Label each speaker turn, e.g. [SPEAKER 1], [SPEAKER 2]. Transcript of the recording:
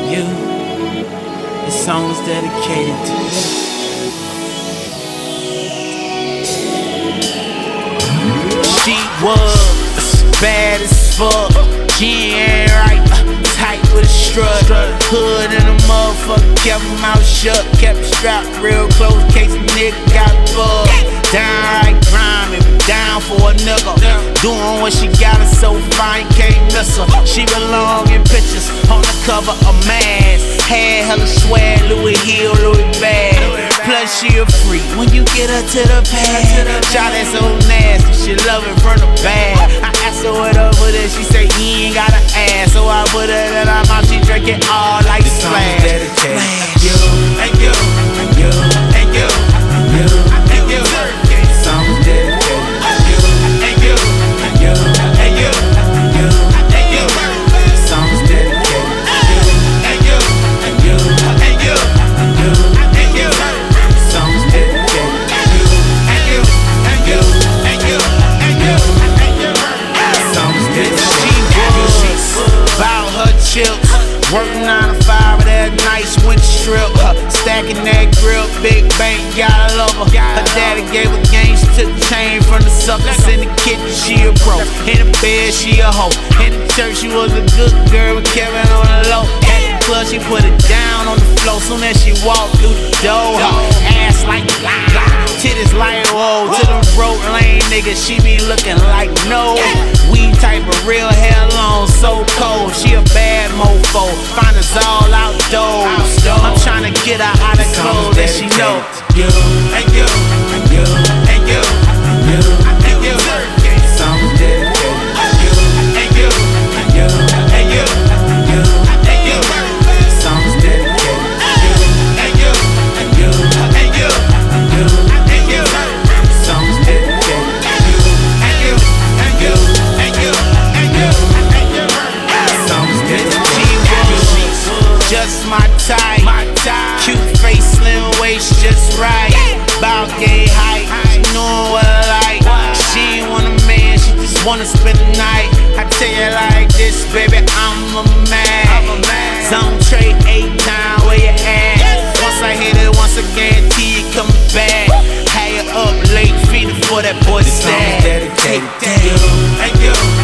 [SPEAKER 1] you. This song is dedicated to you. She was bad as fuck. She ain't right, tight with a strut. Hood and a motherfucker, kept her mouth shut. Kept it strapped real close, case a nigga got bugged. Downright grimy, but down for a nigga. Doing what she got her so fine, can't miss her. She belong in pictures on the cover of Mass. Had hella swag, Louis Hill, Louis bag. Plus she a freak when you get her to the pad. Shot that so nasty, she love it from the back. I asked her what up with it, she say he ain't got an ass. So I put it in her mouth, she drink it all like Splash.
[SPEAKER 2] Dedicated you and you and you and you and you and you. This song is dedicated to you and you and you and you and you and you. This song is dedicated to you and you and you and you and you and you. This song is dedicated to you and you and you and you and you and you. This song is dedicated.
[SPEAKER 1] She was about her chips, working 9 to 5 of that nice winter strip. Stacking that grill, big bank, gotta love her. Her daddy gave her game, she took the chain from the suckers. In the kitchen, she a pro. In the bed, she a hoe. In the church, she was a good girl with Kevin on the low. At the club, she put it down on the floor. Soon as she walked through the door, her ass like titties like whoa. To them broke lane niggas, she be looking like no. We type of real hair long, so cold. She a bad mofo, find us all outdoors. I'm tryna get her out of clothes that she know.
[SPEAKER 2] You and you and you and you and you and you. This song is dedicated to you and you and you and you and you and you. This song is dedicated to you and you and you and you and you and you. This song is dedicated to you and you and you and you and you and you. This song is dedicated to you.
[SPEAKER 1] Just my type, cute face, slim waist, just right. Bout gay height, she knowin' what I like. She ain't want a man, she just wanna spend the night. I tell you like this, baby, I'm a man. Zone trade 8 times, where you at? Once I hit it, once again, T coming back. Had you up late, feeding for that boy
[SPEAKER 2] This song is
[SPEAKER 1] stack.
[SPEAKER 2] dedicated to you and you